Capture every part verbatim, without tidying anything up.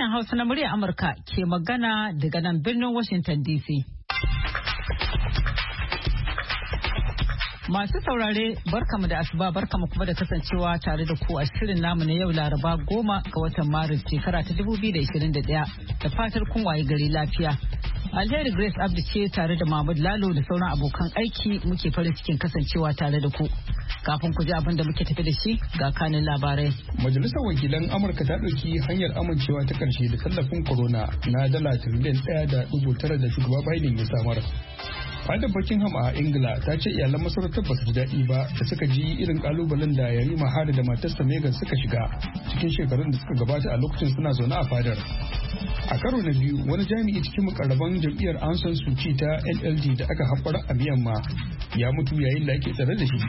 Sashen Hausa na muryar Amurka ke magana daga nan birnin Washington D C. Masu saurare barkamu da asuba barkamu kuma da kasancewa tare da ku a shirin namu na yau Laraba goma ga watan Maris shekara ta dubu biyu da ishirin da ɗaya da fatar kun waye gari lafiya. Alheri Grace Abdi ce tare da Mahmud Lalo da sauran abokan aiki muke farin cikin kasancewa tare da ku. Kafin ku ji abin da muke tafi da shi ga kanin labarai. Majalisar Wakilan Amurka ta ɗauki hanyar amincewa ta ƙarshe da tallafin corona na dala tiriliyan ɗaya da ɗigo tara da shugaba Biden ya samar. Fadar Buckingham a Ingila ta ce iyalan masarautar ba su ji daɗi ba da suka ji irin kalubalen da Yarima Harry da matarsa Meghan suka shiga cikin shekarun da suka gabata a lokacin suna zaune a fadar. A karo na biyu wani jami'i cikin mukarraban jam'iyyar Aung San Suu Kyi ta N L D da aka haɓara a Myanmar ya mutu yayin da ake tsare da shi.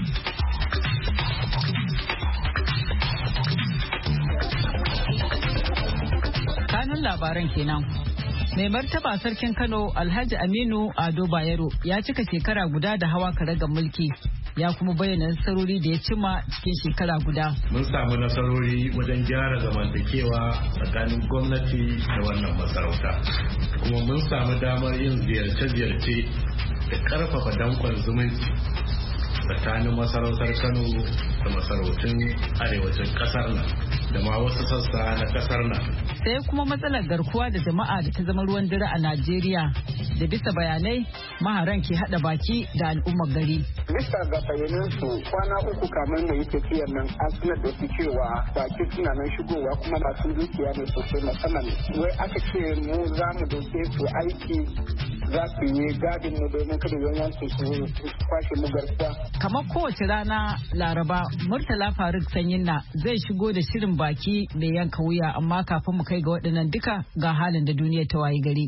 Kanun labaran kenan. Mai martaba sarkin Kano Alhaji Aminu Ado Bayero ya cika shekara guda da hawa karagar mulki ya kuma bayyana nasarori da ya cima cikin shekara guda. Mun samu nasarori wajen gyara zamantakewa tsakanin gwamnati da wannan masarauta. Kuma mun samu damar yin ziyarce-ziyarce da karfafa dankon zumunci tsakanin masarautar Kano da masarautun arewacin kasar nan da ma wasu sassa na kasar nan. Sai kuma matsalar garkuwa da jama'a da ta zama ruwan dare a Najeriya da bisa bayanai maharan ke hada baki da al'ummar gari. Bisa ga bayanan su kwana uku kamar mai tafiyar nan an sanar da su cewa baki suna nan shigowa kuma masu dukiya ne sosai musamman wai aka ce mu za mu dauke su aiki za su yi gadin mu domin kada yawanci su kwashe mu garkuwa. Kamar kowace rana Laraba Murtala Faruk Sanyinna zai shigo da shirin baki da yanka wuya amma kafin mu kai ga waɗannan duka ga halin da duniya ta wayi gari.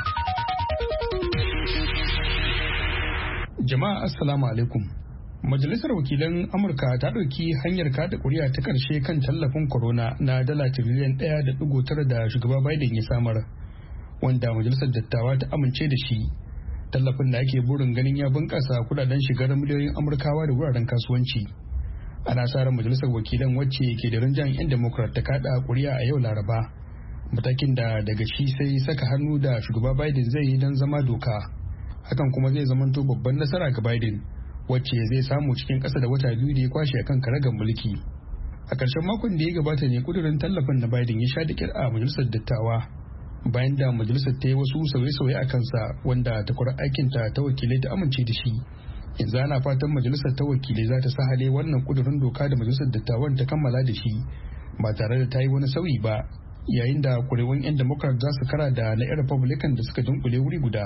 Jama'a assalamu alaikum. Majalisar Wakilan Amurka ta ɗauki hanyar kada ƙuri'a ta ƙarshe kan tallafin corona na dala tiriliyan ɗaya da ɗigo tara da shugaba Biden ya samar, wanda majalisar dattawa ta amince da shi. Tallafin da ake burin ganin ya bunƙasa kudaden shigar miliyoyin Amurkawa da wuraren kasuwanci. Ana sa ran majalisar wakilan wacce ke da rinjayen 'yan Democrat ta kada ƙuri'a a yau Laraba. Matakin da daga shi sai saka hannu da shugaba Biden zai yi don zama doka. Hakan kuma zai zamanto babban nasara ga Biden, wacce zai samu cikin ƙasa da wata biyu da ya kwashe akan karagar mulki. A ƙarshen makon da ya gabata ne kudurin tallafin na Biden ya sha da ƙyar a majalisar dattawa, bayan da majalisar ta yi wasu sauye-sauye a kansa wanda takwarar aikinta ta wakilai ta amince da shi. Yanzu ana fatan majalisar ta wakilai za ta sahale wannan kudurin doka da majalisar dattawan ta kammala da shi ba tare da ta yi wani sauyi ba, yayin da kurewan 'yan Democrat za su kara da na 'yan Republican da suka dunkule wuri guda.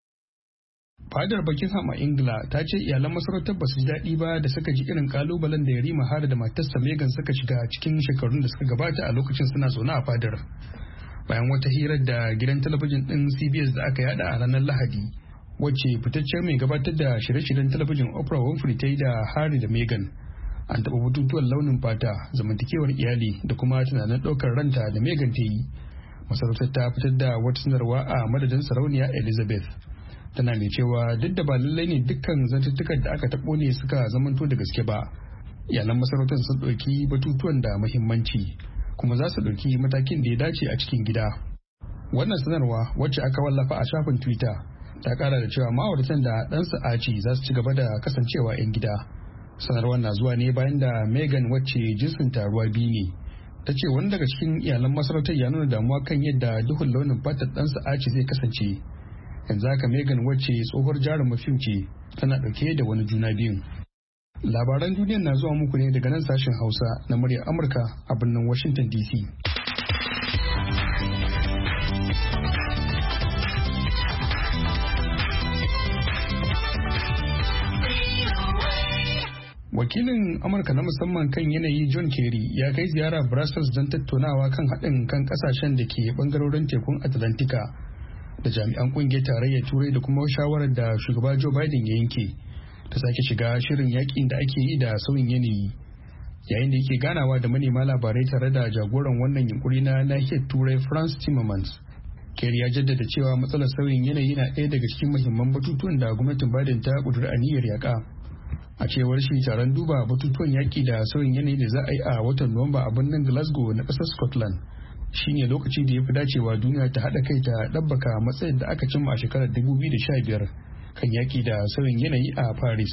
Fadar Buckingham a Ingila ta ce iyalan masarautar ba su ji daɗi ba da suka ji irin kalubalen da Yarima Harry da matarsa Meghan suka shiga cikin shekarun da suka gabata a lokacin suna zaune a fadar. Bayan wata hirar da gidan talabijin ɗin C B S da aka yada a ranar Lahadi, wacce fitaccen mai gabatar da shirye-shiryen talabijin Oprah Winfrey ta yi da Harry da Meghan, an taɓa batutuwan launin fata, zamantakewar iyali da kuma tunanin ɗaukar ranta da Meghan ta yi. Masarautar ta fitar da wata sanarwa a madadin sarauniya Elizabeth. Tana mai cewa duk da ba lallai ne dukkan zantuttukan da aka taɓo ne suka zamanto da gaske ba, iyalan masarautar sun ɗauki batutuwan da muhimmanci kuma za su ɗauki matakin da ya dace a cikin gida. Wannan sanarwa wacce aka wallafa a shafin Twitter ta kara da cewa ma'auratan da ɗansa Archie za su ci gaba da kasancewa 'yan gida. Sanarwar na zuwa ne bayan da Meghan wacce jinsin taruwa biyu ne ta ce wani daga cikin iyalan masarautar ya nuna damuwa kan yadda duhun launin fatar ɗansa Archie zai kasance. Yanzu haka Meghan wacce tsohuwar jarumin fim ce tana ɗauke da wani juna biyun. Labaran duniyar na zuwa muku ne daga nan sashen Hausa na muryar Amurka a birnin Washington D C. Wakilin Amurka na musamman kan yanayi John Kerry ya kai ziyara Brussels don tattaunawa kan haɗin kan ƙasashen da ke ɓangarorin tekun Atlantika da jami'an ƙungiyar tarayyar Turai da kuma shawarar da shugaba Joe Biden ya yanke ta sake shiga shirin yakin da ake yi da sauyin yanayi. Yayin da yake ganawa da manema labarai tare da jagoran wannan yunkuri na nahiyar Turai Frans Timmermans, Kerry ya jaddada cewa matsalar sauyin yanayi na ɗaya daga cikin muhimman batutuwan da gwamnatin Biden ta ƙudiri aniyar yaƙa. A cewar shi, taron duba batutuwan yaƙi da sauyin yanayi da za a yi a watan Nuwamba a birnin Glasgow na ƙasar Scotland shine lokaci da ya fi dacewa duniya ta haɗa kai ta ɗabbaka matsayin da aka cimma a shekarar dubu biyu da sha biyar kan yaƙi da sauyin yanayi a Paris.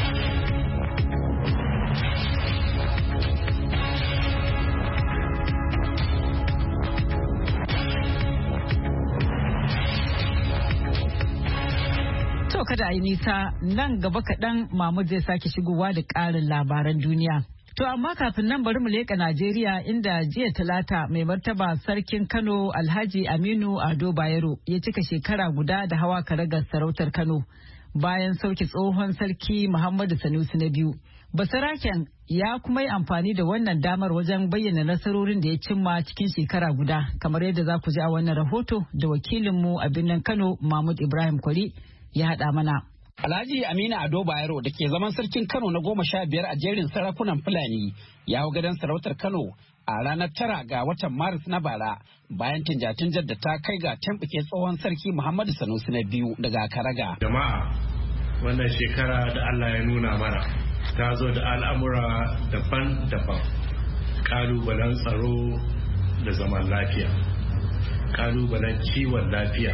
To kada a yi nisa, nan gaba kaɗan Mahmud zai sake shigowa da ƙarin labaran duniya. To amma kafin nan bari mu leƙa Najeriya inda jiya talata mai martaba sarkin Kano Alhaji Aminu Ado Bayero ya cika shekara guda da hawa karagar sarautar Kano bayan sauke tsohon sarki Muhammadu Sanusi na biyu. Basaraken ya kuma yi amfani da wannan damar wajen bayyana nasarorin da ya cimma cikin shekara guda, kamar yadda za ku ji a wannan rahoto da wakilinmu a birnin Kano Mahmud Ibrahim Kwari ya haɗa mana. Alhaji Aminu Ado Bayero da ke zaman sarkin Kano na goma sha biyar a jerin sarakunan Fulani ya hau gadon sarautar Kano a ranar tara ga watan Maris na bara bayan tinjatinjar da ta kai ga tambuke tsohon sarki Muhammadu Sanusi na biyu daga karaga. Jama'a, wannan shekara da Allah ya nuna mana ta zo da al'amura daban-daban, ƙalubalen tsaro da zaman lafiya, ƙalubalen kiwon lafiya,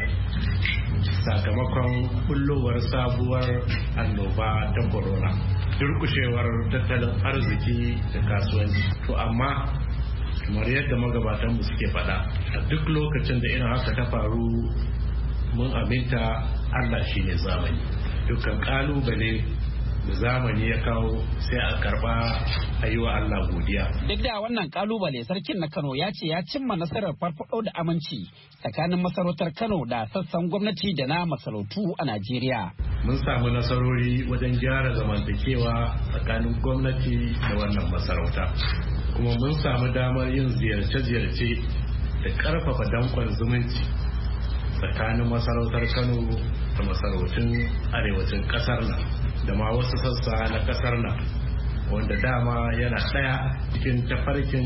sakamakon bullowar sabuwar annoba ta corona, durkushewar tattalin arziki da kasuwanci. To amma kamar yadda magabatanmu suke faɗa, a duk lokacin da irin haka ta faru mun aminta Allah shi ne zamani. Dukkan kalubale da zamani ya kawo sai a karba a yi wa Allah godiya. Duk da wannan kalubale, sarkin na Kano ya ce ya cimma nasarar farfado da aminci tsakanin masarautar Kano da sassan gwamnati da na masarautu a Najeriya. Mun samu nasarori wajen gyara zamantakewa tsakanin gwamnati da wannan masarauta. Kuma mun samu damar yin ziyarce-ziyarce da ƙarfafa dankon zumunci tsakanin masarautar Kano da masarautun arewacin ƙasar nan da ma wasu sassa na ƙasar nan, wanda dama yana ɗaya cikin tafarkin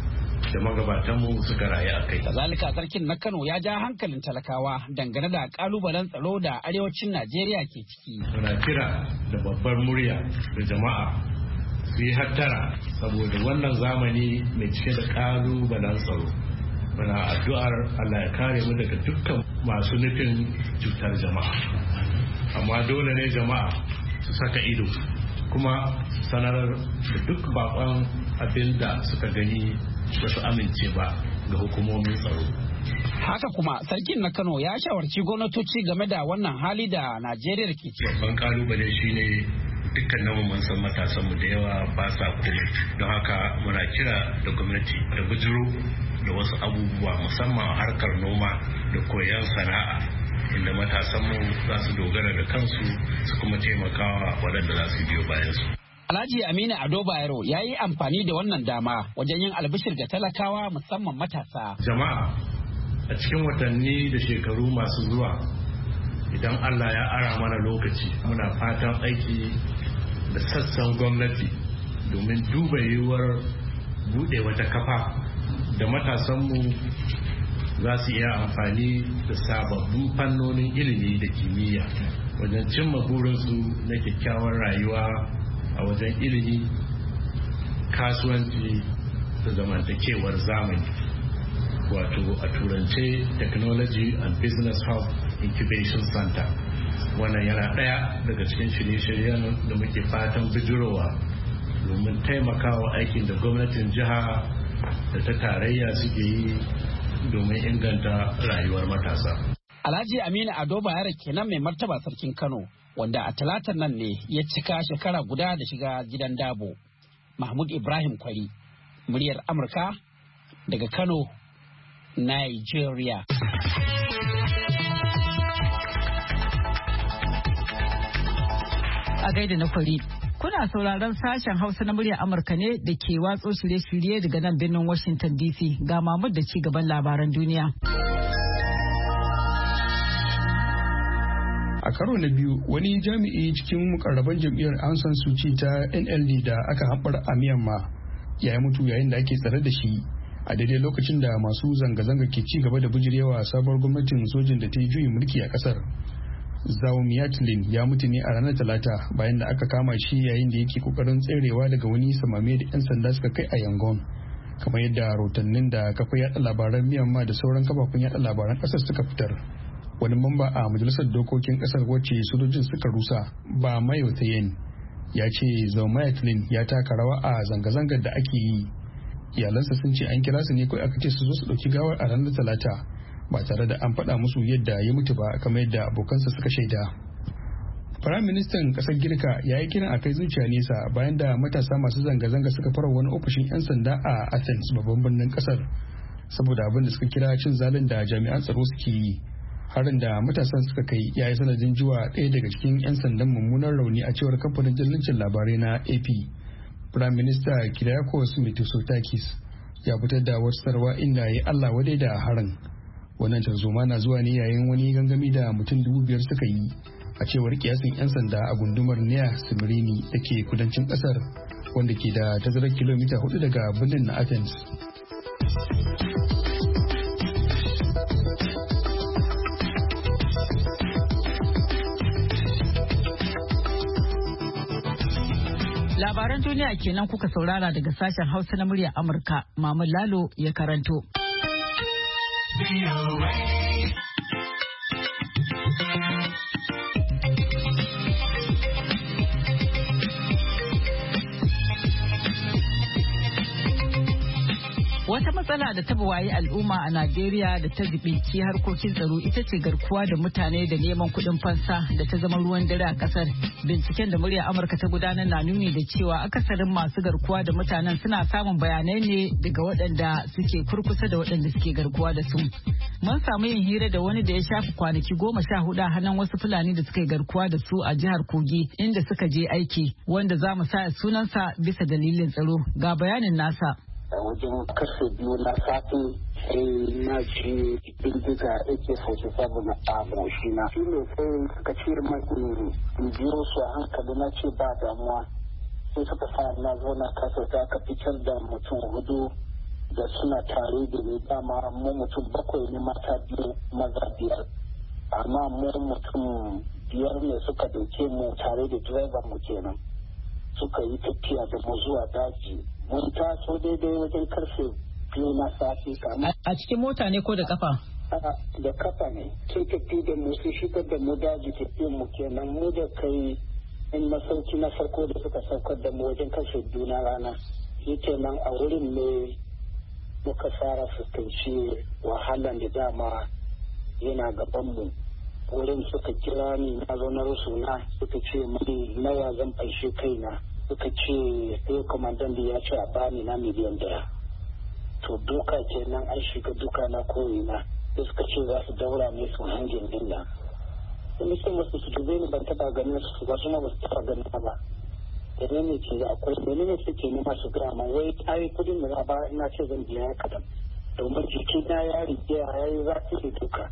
da magabatanmu suka rayu a kai. Kazalika sarkin na Kano ya ja hankalin talakawa dangane da kalubalen tsaro da arewacin Najeriya ke ciki. Muna kira da babbar murya da jama'a su yi hattara saboda wannan zamani mai cike da kalubalen tsaro. Muna addu'ar Allah ya kare mu daga dukkan masu nufin cutar jama'a. Amma dole ne jama'a su saka ido kuma sanar da duk bakon abin da suka gani ba su amince ba ga hukumomin tsaro. Haka kuma sarkin na Kano ya shawarci gwamnatoci game da wannan hali da Najeriya ke ciki. Babban kalubale shine dukkan namu mun san matasanmu da yawa ba sa komai, don haka muna kira da gwamnati da bujiro da wasu abubuwa musamman a harkar noma da koyon sana'a, inda matasanmu za su dogara da kansu su kuma taimakawa waɗanda za su biyo bayansu. Alhaji Aminu Ado Bayero ya yi amfani da wannan dama wajen yin albishir ga talakawa musamman matasa. Jama'a, a cikin watanni da shekaru masu zuwa, idan Allah ya ara mana lokaci, muna fatan aiki da sassan gwamnati domin duba yiwuwar buɗe wata kafa da matasanmu za su iya amfani da sababbin fannonin ilimi da kimiyya wajen cimma burinsu na kyakkyawar rayuwa a wajen ilimi, kasuwanci da zamantakewar zamani, wato a turance Technology and Business Hub Incubation Center. Wannan yana ɗaya daga cikin shirye-shiryen da muke fatan bijirowa domin taimakawa aikin da gwamnatin jiha da ta tarayya suke yi domin inganta rayuwar matasa. Alhaji Aminu Ado Bayero kenan mai martaba sarkin Kano, wanda a talatar nan ne ya cika shekara guda da shiga gidan dabo. Mahmud Ibrahim Kwari, muryar Amurka daga Kano, Nigeria. A gaida na Kwari. Kuna sauraron sashen Hausa na muryar Amurka ne da ke watso shirye-shirye daga nan birnin Washington D C. Ga Mahmud da ci gaban labaran duniya. A karo na biyu, wani jami'i cikin mukarraban jam'iyyar Aung San Suu Kyi ta N L D da aka hambar a Myanmar ya yi mutu yayin da ake tsare da shi a daidai lokacin da masu zanga-zanga ke ci gaba da bijirewa sabuwar gwamnatin sojin da ta yi juyin mulki a kasar. Zaw Miatlin ya mutu ne a ranar Talata bayan da aka kama shi yayin da yake kokarin tserewa daga wani samame da 'yan sanda suka kai a Yangon kamar yadda rahotannin da kafa yada labaran Myanmar da sauran kafafen yada labaran kasar suka fitar. Wani mamba a majalisar dokokin kasar wacce sojojin suka rusa ba Mayo Thayen ya ce Zaumayatlin ya taka rawa a zanga-zangar da ake yi. Iyalansa sun ce an kira su ne kawai aka ce su zo su ɗauki gawar a ranar Talata ba tare da an faɗa musu yadda ya mutu ba kamar yadda abokansa suka shaida. Firaministan ƙasar Girka ya yi kiran a kai zuciya nesa bayan da matasa masu zanga-zanga suka fara wani ofishin 'yan sanda a Athens babban birnin ƙasar saboda abin da suka kira cin zalin da jami'an tsaro suke yi. Harin da matasan suka kai ya yi sanadin jiwa ɗaya daga cikin 'yan sandan mummunan rauni a cewar kamfanin dillancin labarai na A P. Firaminista Kyriakos Mitsotakis ya fitar da wasu sarwa inda ya yi Allah wadai da harin. Wannan tarzoma na zuwa ne yayin wani gangami da mutum dubu biyar suka yi a cewar kiyasin 'yan sanda a gundumar Nea Simirini da ke kudancin kasar wanda ke da tazarar kilomita hudu daga birnin na Athens. Labaran duniya kenan kuka saurara daga sashen Hausa na muryar Amurka. Mamun Lalo ya karanto. Wata matsala da ta buwayi al'umma a Najeriya da ta zibinci harkokin tsaro ita ce garkuwa da mutane da neman kuɗin fansa da ta zama ruwan dare a ƙasar. Binciken da murya Amurka ta gudanar na nuni da cewa akasarin masu garkuwa da mutanen suna samun bayanai ne daga waɗanda suke kurkusa da waɗanda suke garkuwa da su. Mun samu yin hira da wani da ya shafi kwanaki goma sha hudu a hannun wasu Fulani da suka yi garkuwa da su a jihar Kogi inda suka je aiki wanda za mu sa sunansa bisa dalilin tsaro. Ga bayanin nasa. A wajen karfe biyu na safe sai na ji bindiga A K forty-seven a goshi na. Shi ne sai suka ce mai in biyo su a hankali na ce ba damuwa. Sai suka sa na zo na kasa ta aka fitar da mutum hudu da suna tare da ni dama mu mutum bakwai ne mata biyu maza biyar. Amma mu mutum biyar ne suka dauke mu tare da direban mu kenan. Suka yi tafiya da mu zuwa daji. Mun taso daidai wajen karfe biyu na safe kama. A cikin mota ne ko da kafa? Da kafa ne. Sun tafi da mu sun shigar da mu daji tafiyan mu kenan mu da kai in masauki na farko da suka saukar da mu wajen karfe biyu na rana. Shi kenan a wurin ne muka fara fuskanci wahalan da dama yana gaban mu. Wurin suka kira ni na zo na rusuna suka ce mani nawa zan fanshe kaina. Suka ce sai kwamandan da ya ce a bani na miliyan daya. To duka kenan an shiga duka na ko'ina da suka ce za su daura ne su hangin dinna. Sun ce masu su dube ni ban taba ganin su ba su ma ba su taba ganin ba. Da ne ce akwai mene ne suke nema su gaya ma wai tayi kudin da ba ina ce zan biya kadan. Domin jiki na ya rike ya yi zafi da duka.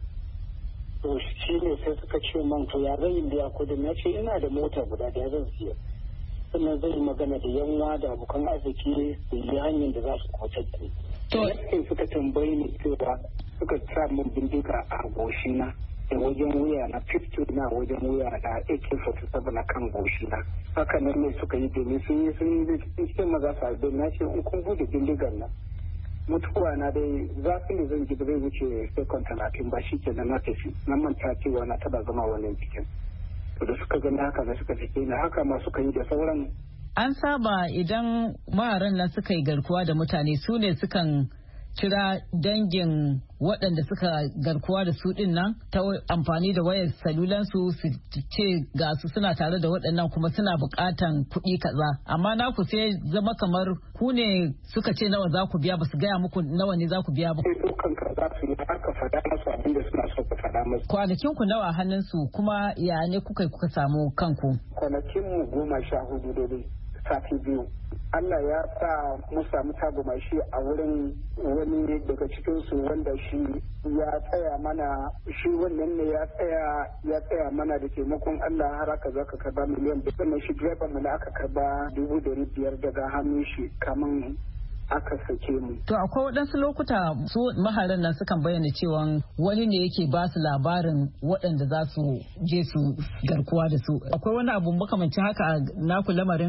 To shi ne sai suka ce man to ya zan yi biya kudin na ce ina da mota guda da zan siya. Sannan zai magana da yanwa da abokan arziki su yi hanyar da za su kwatar da ni. Sai suka tambayi ni cewa suka sa min bindiga a goshina da wajen wuya na fifty na wajen wuya da A K forty-seven a kan goshina. Haka nan ne suka yi domin sun yi sun yi sun maza su harbe na ce in kun bude bindigar nan. Mutuwa na dai zafin da zan ji ba zai wuce sekon talatin ba shi ke da na tafi na manta cewa na taba zama wannan cikin. Da suka gani haka da suka fike ni haka ma suka yi da sauran. An saba idan maharan nan suka yi garkuwa da mutane su ne sukan kira dangin waɗanda suka garkuwa da su ɗin nan ta amfani da wayar salulansu su ce ga su suna tare da waɗannan kuma suna buƙatan kuɗi kaza. Amma na ku sai zama kamar ku ne suka ce nawa za ku biya ba su gaya muku nawa ne za ku biya ba. Za su yi aka faɗa masu abin da suna so ku faɗa masu. Kwanakin ku nawa hannunsu kuma ya ne kuka kuka samu kanku? Kwanakin mu goma sha hudu dole sati biyu. Allah ya sa mu samu tagomashi a wurin wani daga cikinsu wanda shi ya tsaya mana shi wannan ne ya tsaya ya tsaya mana da taimakon Allah har aka zo ka karba miliyan da sannan shi direban mu aka karba dubu dari biyar daga hannun shi kaman aka sake mu. To akwai waɗansu lokuta su maharan nan sukan bayyana cewa wani ne yake ba su labarin waɗanda za su je su garkuwa da su. Akwai wani abu makamancin haka a naku lamarin?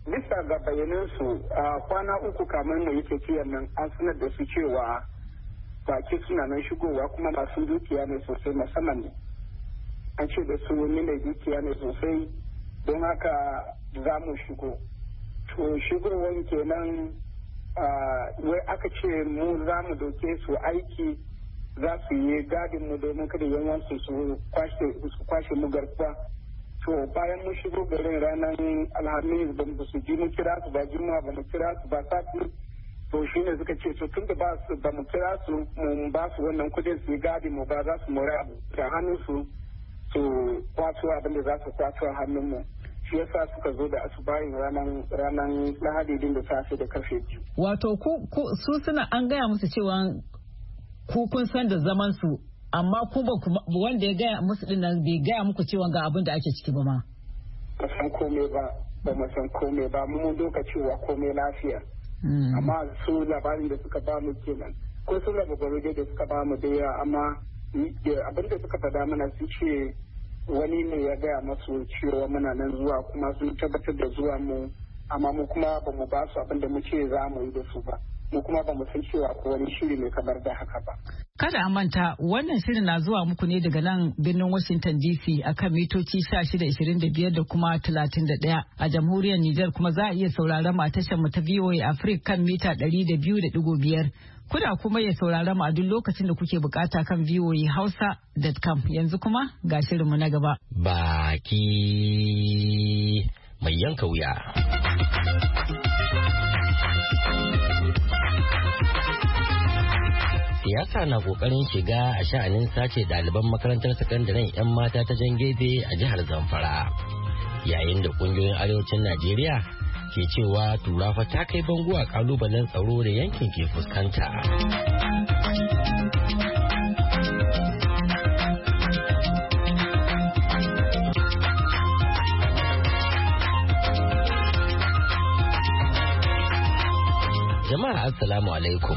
bisa ga bayanansu a kwana uku kamar mai tafiyar nan an sanar da su cewa baki suna nan shigowa kuma masu dukiya ne sosai musamman ne an ce da su wani mai dukiya ne sosai don haka za mu shigo to shigowar kenan wai aka ce mu za mu doke su aiki za su yi gadin mu domin kada yawansu su kwashe mu garkuwa. To bayan mun shigo garin ranar alhamis ba mu su ji mu kira su ba juma'a ba mu kira su ba sati to shi ne suka ce to tun da ba su ba mu kira su mu ba su wannan kudin su yi gadin mu ba za su mora abu da hannun su su kwato abin da za su kwato a hannun mu. Shi yasa suka zo da asubahin ranar ranar lahadi din da safe da karfe biyu. Wato ku su suna an gaya musu cewa ku kun san da zaman su amma ku ba wanda ya gaya musu din nan bai gaya muku cewa ga abin da ake ciki ba ma. Ba san komai ba ba mu san komai ba mun doka cewa komai lafiya. Amma su labarin da suka ba mu kenan ko sun raba gwaroje da suka ba mu da yawa amma abin da suka faɗa mana su ce wani ne ya gaya masu cewa muna nan zuwa kuma sun tabbatar da zuwa mu amma mu kuma ba mu ba su abin da muke za mu yi da su ba mu kuma ba mu san cewa ko wani shiri mai kamar da haka ba. Kada a manta wannan shirin na zuwa muku ne daga nan birnin Washington D C akan mitoci shida ishirin da biyar da kuma talatin da ɗaya a jamhuriyar Nijar kuma za a iya sauraron mu a tashar mu ta V O A Africa kan mita ɗari da biyu da ɗigo biyar. Kuna kuma ya sauraron mu a duk lokacin da kuke bukata kan V O A Hausa dot com yanzu kuma ga shirin mu na gaba. Baki mai yanka wuya. Siyasa na kokarin shiga a sha'anin sace ɗaliban makarantar sakandaren 'yan mata ta jan gefe a jihar Zamfara. Yayin da kungiyoyin arewacin Najeriya ke cewa turafa ta kai bango a kalubalen tsaro da yankin ke fuskanta. Jama'a assalamu alaikum.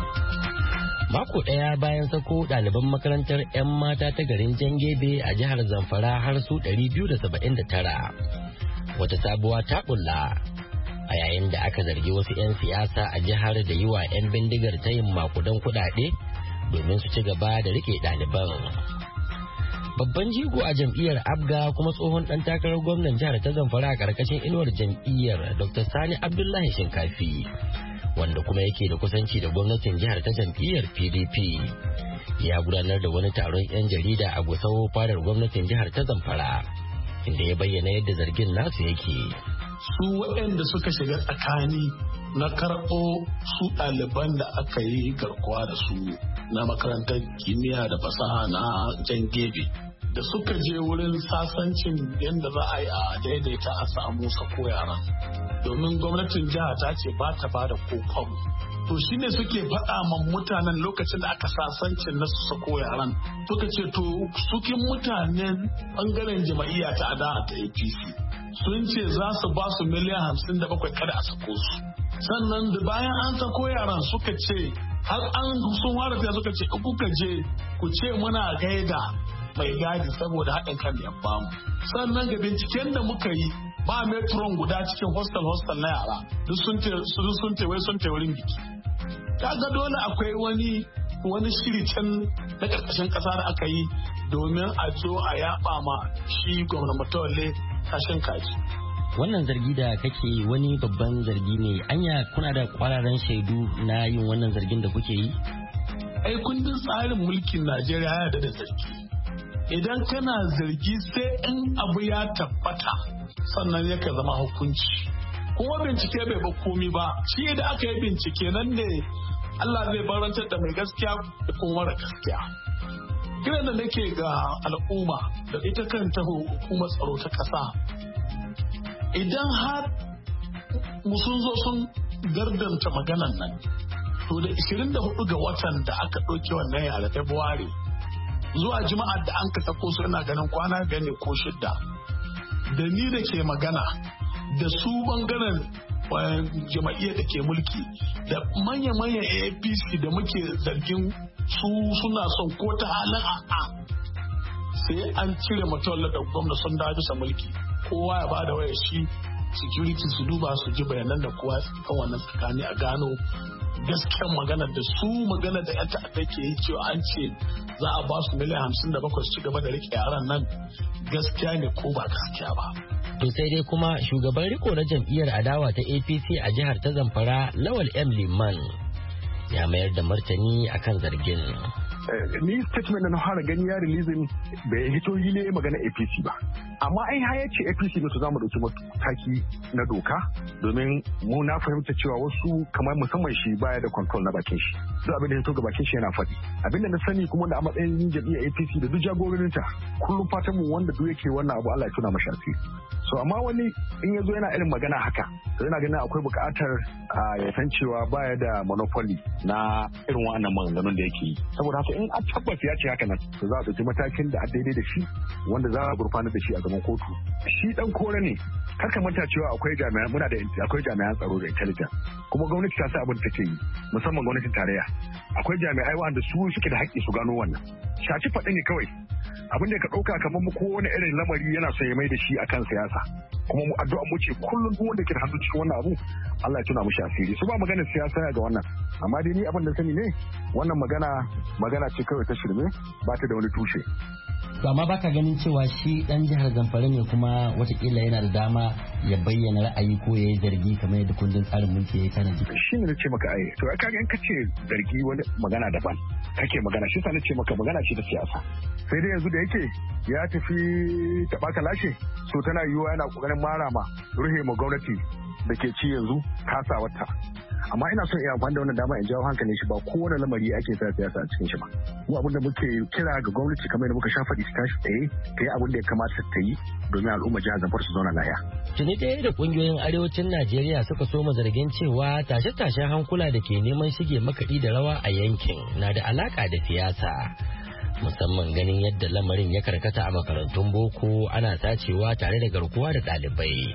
Mako ɗaya bayan sako ɗaliban makarantar 'yan mata ta garin Jangebe a jihar Zamfara har su ɗari biyu da saba'in da tara. Wata sabuwa ta ƙulla a yayin da aka zargi wasu 'yan siyasa a jihar da yi wa 'yan bindigar ta yin makudan kuɗaɗe domin su ci gaba da riƙe ɗaliban. Babban jigo a jam'iyyar Abga kuma tsohon ɗan takarar gwamnan jihar ta Zamfara a ƙarƙashin inuwar jam'iyyar Doctor Sani Abdullahi Shinkafi, wanda kuma yake da kusanci da gwamnatin jihar ta jam'iyyar P D P, ya gudanar da wani taron 'yan jarida a Gusau fadar gwamnatin jihar ta Zamfara, inda ya bayyana yadda zargin nasu yake. Su waɗanda suka shiga tsakani na karɓo su ɗaliban da aka yi garkuwa da su na makarantar kimiyya da fasaha na Jangebe, da suka je wurin sasancin yadda za a yi a daidaita a samu sako yaran, domin gwamnatin jiha ta ce ba ta ba da kokon. To shi ne suke faɗa ma mutanen lokacin da aka sasancin na su sako yaran, suka ce to sukin mutanen ɓangaren jama'iyya ta adawa ta A P C sun ce za su ba su miliyan hamsin da bakwai kada a sako su. Sannan da bayan an sako yaran suka ce har an sun wara suka ce kuka je ku ce muna gaida mai gadi saboda haɗin kan da ya bamu. Sannan ga binciken da muka yi ba metron guda cikin hostel hostel na yara duk sun te sun te wai sun te wurin biki. Kaga dole akwai wani wani shiri can na karkashin kasa da aka yi domin a zo a yaba ma shi gwamnati Matawalle kashin kaji. Wannan zargi da kake wani babban zargi ne, anya kuna da kwararan shaidu na yin wannan zargin da kuke yi? Ai kundin tsarin mulkin Najeriya ya da zargi. Idan kana zargi sai in abu ya tabbata sannan yake zama hukunci. Kuma bincike bai ba komi ba, shi da aka yi bincike nan ne Allah zai barantar da mai gaskiya da kuma mara gaskiya. Kiran da nake ga al'umma da ita kanta hukumar tsaro ta ƙasa, idan har sun zo sun gardanta maganan nan, to da ishirin da hudu ga watan da aka ɗauki wannan yara February zuwa juma'ar da an ka sako su ina ganin kwana biyar ne ko shidda, da ni da ke magana da su bangaren jama'iyyar da ke mulki da manya-manyan A P C da muke zargin su suna son ko ta halin a'a sai an cire Matawalle da gwamna sun dawo bisa mulki, kowa ya bada waya shi security su duba su ji bayanan da kowa kan wannan tsakani a gano gaskiyar magana da su magana da yan ta'adda ke yi cewa an ce za a ba su miliyan hamsin da bakwai su ci gaba da rike yaran nan gaskiya ne ko ba gaskiya ba. To sai dai kuma shugaban riko na jam'iyyar adawa ta A P C a jihar ta Zamfara Lawal M Liman ya mayar da martani akan zargin. Ni statement na fara gani ya releasing bai hito hile magana A P C ba. Amma ai ha yace A P C ne to zamu dauki mataki na doka domin mu na fahimta cewa wasu kamar musamman shi baya da control na bakin shi. Duk abin da ya to ga bakin shi yana faɗi. Abin da na sani kuma da a matsayin jam'iyyar A P C da duk jagororinta kullum fatan mu wanda duk yake wannan abu Allah ya tuna mashi asiri. So amma wani in yazo yana irin magana haka to yana ganin akwai buƙatar ya san cewa baya da monopoly na irin wannan maganganun da yake yi. Saboda haka in a tabbata ya ce haka nan to za a ɗauki matakin da a daidai da shi wanda za a gurfanar da shi a gaban kotu. Shi dan kore ne kar ka manta cewa akwai jami'an muna da akwai jami'an tsaro da intelligence kuma gwamnati ta sa abin da take yi musamman gwamnatin tarayya akwai jami'ai wanda su suke da haƙƙi su gano wannan. Shaci faɗi ne kawai abin da ka ɗauka kamar mu kowane irin lamari yana son ya mai da shi akan siyasa kuma mu addu'a mu ce kullum duk wanda ke da hannu cikin wannan abu Allah ya tuna mushi asiri su ba magana siyasa ga wannan amma dai ni abin da sani ne wannan magana magana ce kawai ta shirme ba ta da wani tushe. To amma baka ganin cewa shi dan jihar Zamfara ne kuma watakila yana da dama ya bayyana ra'ayi ko ya yi zargi kamar yadda kundin tsarin mulki ya yi tanaji. Shi ne na ce maka ai to kaga in ka ce zargi wani magana daban kake magana shi sa na ce maka magana ce ta siyasa. Sai dai yanzu da yake ya tafi taɓaka lashe so tana yiwuwa yana kokarin marama ruhe ma gwamnati da ke ci yanzu kasa wata. Amma ina son iya amfani da wannan dama in jawo hankalin shi ba kowane lamari ake sa siyasa a cikin shi ba. Mu abin da muke kira ga gwamnati kamar yadda muka sha faɗi su tashi tsaye ta yi abin da ya kamata ta yi domin al'umma jihar Zamfara su zauna lafiya. Tuni ɗaya da ƙungiyoyin arewacin Najeriya suka so zargin cewa tashe-tashen hankula da ke neman shige makaɗi da rawa a yankin na da alaƙa da siyasa. Musamman ganin yadda lamarin ya karkata a makarantun boko ana sacewa tare da garkuwa da ɗalibai.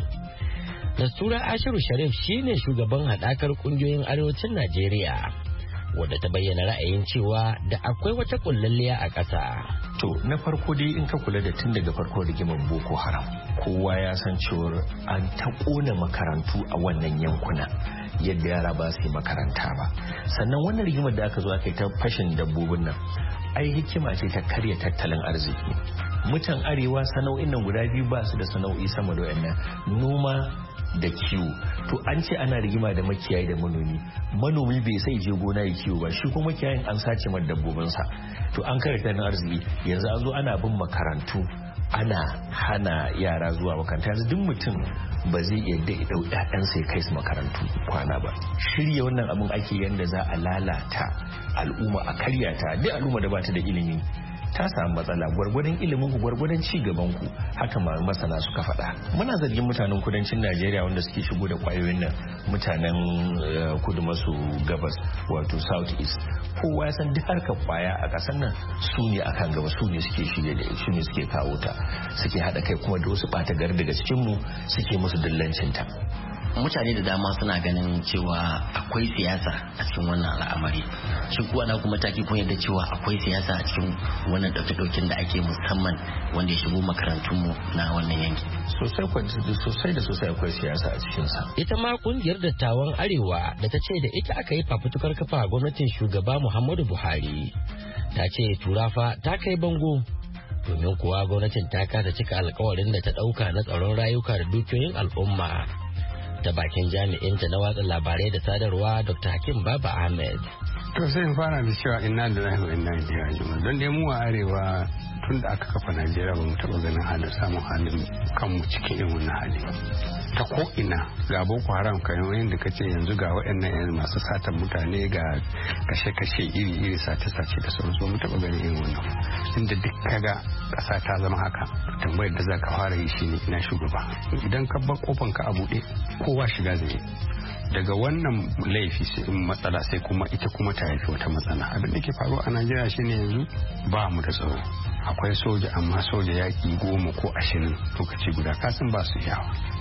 Nastura Ashiru Sharif shine shugaban haɗakar ƙungiyoyin arewacin Najeriya wadda ta bayyana ra'ayin cewa da akwai wata kullalliya a ƙasa. To na farko dai in ka kula da tun daga farko rigimar Boko Haram kowa ya san cewar an ta ƙona makarantu a wannan yankuna yadda yara ba su yi makaranta ba. Sannan wannan rigimar da aka zo aka yi ta fashin dabbobin nan ai hikima ce ta karya tattalin arziki. Mutan arewa sana'o'in nan guda biyu ba su da sana'o'i sama da wannan noma da kiwo. To an ce ana rigima da makiyayi da manomi manomi bai sai je gona ya kiwo ba shi kuma makiyayin an sace mar dabbobinsa to an karya tattalin arziki yanzu an zo ana bin makarantu ana hana yara zuwa makaranta yanzu duk mutum ba zai yadda ya dau ƴaƴansa ya kai su makarantu kwana ba. Shirya wannan abin ake yanda za a lalata al'umma a karya ta duk al'umma da bata da ilimi ta samu matsala gwargwadon ilimin ku gwargwadon ci gaban ku haka ma masana suka faɗa. Muna zargin mutanen kudancin Najeriya wanda suke shigo da kwayoyin nan mutanen kudu maso gabas wato south east kowa ya san duk harkar kwaya a ƙasar nan su ne akan gaba su ne suke shirye da su ne suke kawo ta suke haɗa kai kuma da wasu ɓata gari daga cikin mu suke musu dillancin ta. Mutane da dama suna ganin cewa akwai siyasa a cikin wannan al'amari shi kuwa na kuma taki kun yadda cewa akwai siyasa a cikin wannan dauke-dauken da ake musamman wanda ya shigo makarantunmu na wannan yanki sosai sosai da sosai akwai siyasa a cikinsa. Ita ma kungiyar dattawan arewa da ta ce da ita aka yi fafutukar kafa gwamnatin shugaba Muhammadu Buhari ta ce turafa ta kai bango domin kuwa gwamnatin ta kasa cika alkawarin da ta dauka na tsaron rayuka da dukiyoyin al'umma. Ta bakin jami'inta na watsa labarai da sadarwa Doctor Hakim Baba Ahmed. To sai fara da cewa inna lillahi wa inna ilaihi raji'un don dai mu a arewa tun da aka kafa Najeriya ba mu taɓa ganin halin samun halin kanmu cikin irin wannan hali. Ta ko ina ga Boko Haram kamar yadda kace yanzu ga waɗannan yan masu satan mutane ga kashe-kashe iri-iri sace-sace da sauransu ba mu taɓa ganin irin wannan. Inda duk kaga ƙasa ta zama haka tambayar da za ka fara yi shine ina shugaba. Idan ka bar kofan ka a buɗe kowa shiga zai daga wannan laifi sai in matsala sai kuma ita kuma ta haifi wata matsala. Abin da ke faruwa a Najeriya shine yanzu ba mu da tsaro. Akwai soja amma soja yaƙi goma ko ashirin lokaci guda kasan ba su yawa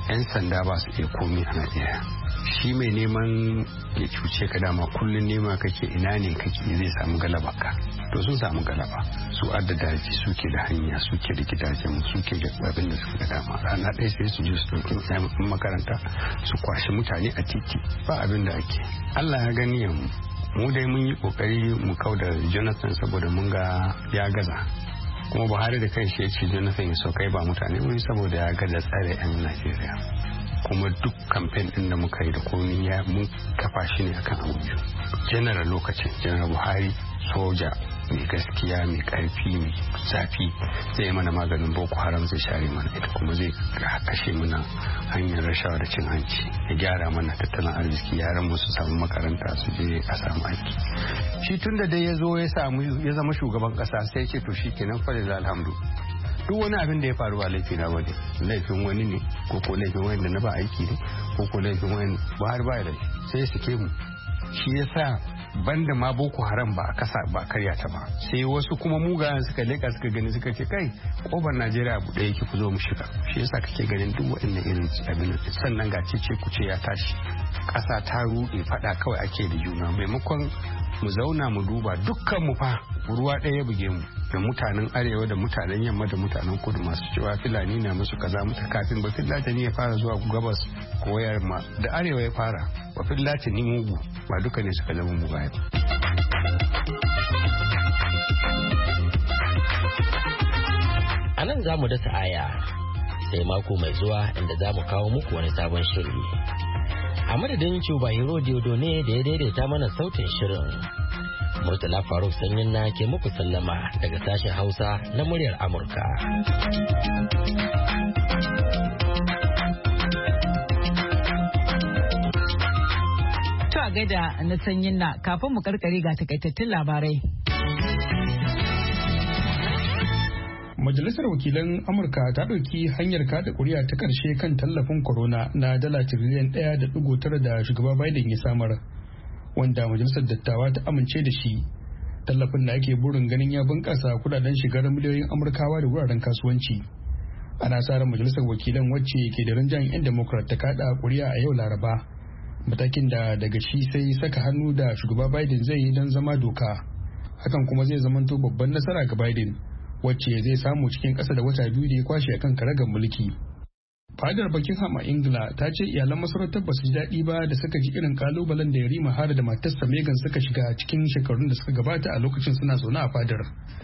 'yan sanda ba su iya komi a Najeriya. Shi mai neman ya cuce ka dama kullum nema kake ina ne kake zai samu galaba ka. To sun samu galaba. Su adda daji suke da hanya suke da gidajen suke da abin da suke da dama. Rana ɗaya sai su je su ɗauki ɗan makaranta su kwashi mutane a titi ba abin da ake. Allah ya gani mu. Mu dai mun yi kokari mu kau da Jonathan saboda mun ga ya gaza. Kuma Buhari da kai shi ya ce Jonathan ya saukai ba mutane wuri saboda ya gaza tsare 'yan Najeriya. Kuma duk kamfen din da muka yi da komi ya mun kafa shi ne akan abu biyu. General lokacin General Buhari soja mai gaskiya mai karfi mai zafi zai yi mana maganin Boko Haram zai share mana ita kuma zai kashe mana hanyar rashawa da cin hanci ya gyara mana tattalin arziki yaran mu su samu makaranta su je a samu aiki. Shi tun da dai ya zo ya samu ya zama shugaban kasa sai ce to shi kenan fa da alhamdu. Duk wani abin da ya faru ba laifi na wani laifin wani ne ko ko laifin wani da na ba aiki ne ko ko laifin wani ba har ba da sai ya sake mu. Shi yasa banda ma Boko Haram ba a kasa ba karya ta ba sai wasu kuma mugayen suka leka suka gani suka ce kai kofar Najeriya abu ɗaya yake ku zo mu shiga. Shi yasa kake ganin duk waɗannan irin abin sannan ga cece ku ce ya tashi ƙasa ta ruɗe faɗa kawai ake da juna maimakon mu zauna mu duba dukkan mu fa ruwa ɗaya ya buge mu da mutanen arewa da mutanen yamma da mutanen kudu masu cewa Fulani na musu kaza mutu kafin ba Fulatani ya fara zuwa gabas ko yamma da arewa ya fara ba Fulatani mugu ba duka ne suka zama mugaye ba. A nan za mu dasa aya sai mako mai zuwa inda za mu kawo muku wani sabon shiri. A madadin Cuba Hero Diodo ne da ya daidaita mana sautin shirin. Murtala Faruk Sanyin na ke muku sallama daga sashen Hausa na muryar Amurka. To a gaida na Sanyin na kafin mu karkare ga takaitattun labarai. Majalisar Wakilan Amurka ta ɗauki hanyar kada ƙuri'a ta ƙarshe kan tallafin corona na dala tiriliyan ɗaya da ɗigo tara da shugaba Biden ya samar, wanda majalisar dattawa ta amince da shi. Tallafin da ake burin ganin ya bunƙasa kudaden shigar miliyoyin Amurkawa da wuraren kasuwanci. Ana sa ran majalisar wakilan wacce ke da rinjayen 'yan Democrat ta kada ƙuri'a a yau Laraba, matakin da daga shi sai saka hannu da shugaba Biden zai yi don zama doka. Hakan kuma zai zamanto babban nasara ga Biden, wacce zai samu cikin ƙasa da wata biyu da ya kwashe akan karagar mulki. Fadar Buckingham a Ingila ta ce iyalan masarautar ba su ji daɗi ba da suka ji irin kalubalen da Yarima Harry da matarsa Meghan suka shiga cikin shekarun da suka gabata a lokacin suna zaune a fadar.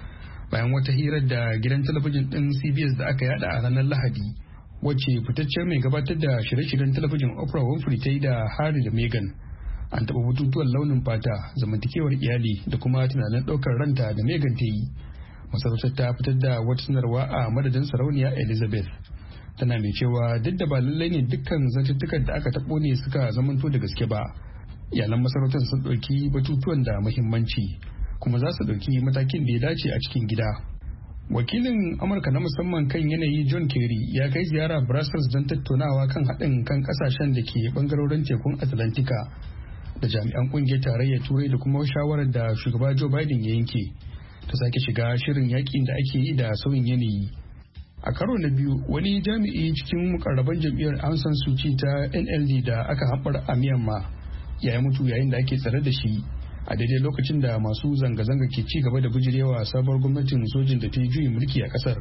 Bayan wata hirar da gidan talabijin ɗin C B S da aka yada a ranar Lahadi, wacce fitaccen mai gabatar da shirye-shiryen talabijin Oprah Winfrey ta yi da Harry da Meghan, an taɓa batutuwan launin fata, zamantakewar iyali da kuma tunanin ɗaukar ranta da Meghan ta yi. Masarautar ta fitar da wata sanarwa a madadin sarauniya Elizabeth, tana mai cewa duk da ba lallai ne dukkan zantuttukan da aka taɓo ne suka zamanto da gaske ba, iyalan masarautar sun ɗauki batutuwan da muhimmanci kuma za su ɗauki matakin da ya dace a cikin gida. Wakilin Amurka na musamman kan yanayi John Kerry ya kai ziyara Brussels don tattaunawa kan haɗin kan ƙasashen da ke ɓangarorin tekun Atlantika da jami'an ƙungiyar tarayyar Turai da kuma shawarar da shugaba Joe Biden ya yanke ta sake shiga shirin yakin da ake yi da sauyin yanayi. A karo na biyu, wani jami'i cikin mukarraban jam'iyyar Aung San Suu Kyi ta N L D da aka hambar a Myanmar ya yi mutu yayin da ake tsare da shi a daidai lokacin da masu zanga-zanga ke ci gaba da bijirewa sabuwar gwamnatin sojin da ta yi juyin mulki a kasar.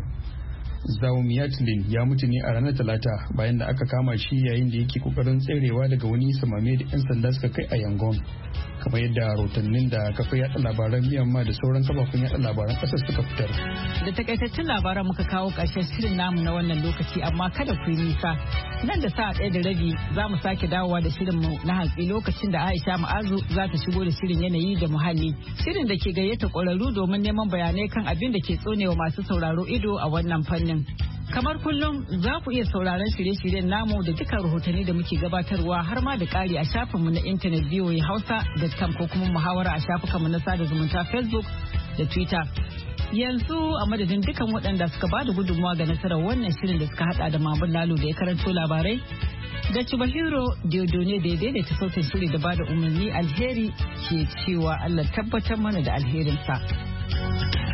Zaw Miatlin ya mutu ne a ranar Talata bayan da aka kama shi yayin da yake kokarin tserewa daga wani samame da 'yan sanda suka kai a Yangon, kamar yadda rahotannin da kafa yada labaran Myanmar da sauran kafafen yada labaran kasar suka fitar. Da takaitattun labaran muka kawo ƙarshen shirin namu na wannan lokaci, amma kada ku yi nisa. Nan da sa'a ɗaya da rabi za mu sake dawowa da shirin mu na hantsi lokacin da Aisha Ma'azu za ta shigo da shirin yanayi da muhalli. Shirin da ke gayyata ƙwararru domin neman bayanai kan abin da ke tsonewa masu sauraro ido a wannan fannin. Kamar kullum za ku iya sauraron shirye-shiryen namu da dukkan rahotanni da muke gabatarwa har ma da ƙari a shafinmu na intanet v o a hausa dot com ko kuma muhawara a shafukanmu na sada zumunta Facebook da Twitter. Yanzu a madadin dukkan waɗanda suka bada gudunmawa ga nasarar wannan shirin da suka hada da Mamun Lalo da ya karanto labarai, da Chubahiro Diodone da ya daidaita sautin shiri da bada umarni, alheri ke cewa Allah tabbatar mana da alherinsa.